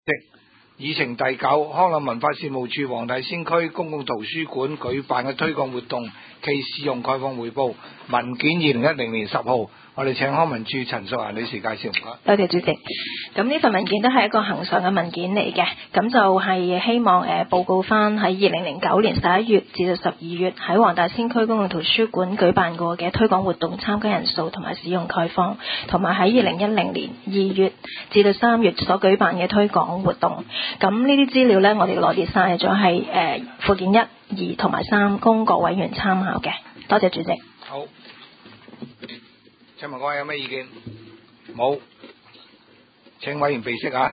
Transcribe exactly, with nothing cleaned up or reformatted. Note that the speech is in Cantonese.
議程第九，康樂文化事務處黃大仙區公共圖書館舉辦嘅推廣活動暨使用概況匯報文件二零一零年十號，我哋請康文署陳淑嫻女士介紹。唔該。 多謝主席。咁呢份文件都係一個恆常嘅文件嚟嘅，咁就係希望誒、呃、報告翻喺二零零九年十一月至到十二月喺黃大仙區公共圖書館舉辦過嘅推廣活動參加人數同埋使用概況，同埋喺二零一零年二月至到三月所舉辦嘅推廣活動。咁呢啲資料呢，我哋羅列晒咗係誒附件一、二同埋三，供各委員參考嘅。多謝主席。 好，請問各位有咩意見？冇，請委員備悉啊。